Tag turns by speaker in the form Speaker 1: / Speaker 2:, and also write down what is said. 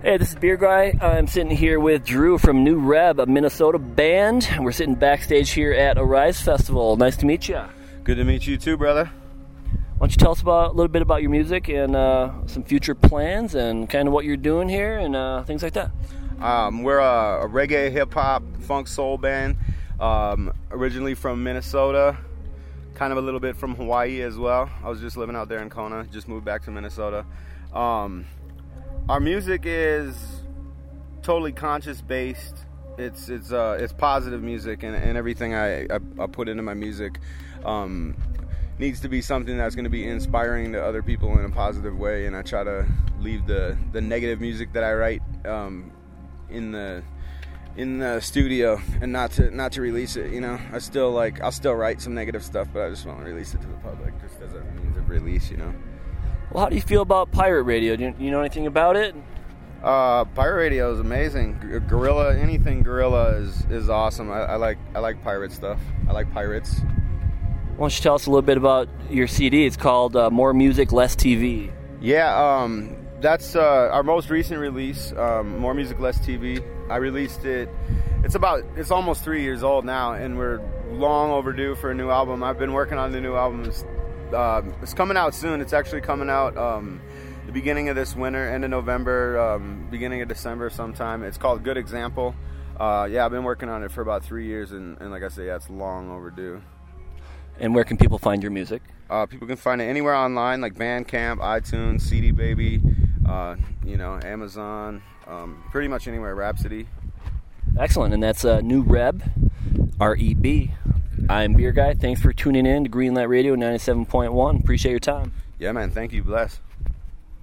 Speaker 1: Hey, this is Beer Guy. I'm sitting here with Drew from New Reb, a Minnesota band. We're sitting backstage here at Arise Festival. Nice to meet you.
Speaker 2: Good to meet you too, brother.
Speaker 1: Why don't you tell us a little bit about your music and some future plans and kind of what you're doing here and things like that.
Speaker 2: We're a reggae, hip-hop, funk, soul band, originally from Minnesota, kind of a little bit from Hawaii as well. I was just living out there in Kona, just moved back to Minnesota. Our music is totally conscious-based. It's positive music, and everything I put into my music needs to be something that's going to be inspiring to other people in a positive way. And I try to leave the negative music that I write in the studio and not to release it. You know, I'll still write some negative stuff, but I just won't release it to the public just as a means of release. You know.
Speaker 1: Well, how do you feel about pirate radio? Do you know anything about it?
Speaker 2: Pirate radio is amazing. Gorilla, anything Gorilla is awesome. I like pirate stuff. I like pirates.
Speaker 1: Why don't you tell us a little bit about your CD? It's called More Music, Less TV.
Speaker 2: Yeah, that's our most recent release, More Music, Less TV. I released it. It's almost 3 years old now, and we're long overdue for a new album. I've been working on the new album. It's coming out soon. It's actually coming out the beginning of this winter, end of November, beginning of December sometime. It's called Good Example. I've been working on it for about 3 years, and like I say, it's long overdue.
Speaker 1: And where can people find your music?
Speaker 2: People can find it anywhere online, like Bandcamp, iTunes, CD Baby, Amazon, pretty much anywhere, Rhapsody.
Speaker 1: Excellent, and that's New Reb, R-E-B. I'm Beer Guy. Thanks for tuning in to Greenlight Radio 97.1. Appreciate your time.
Speaker 2: Yeah, man. Thank you. Bless.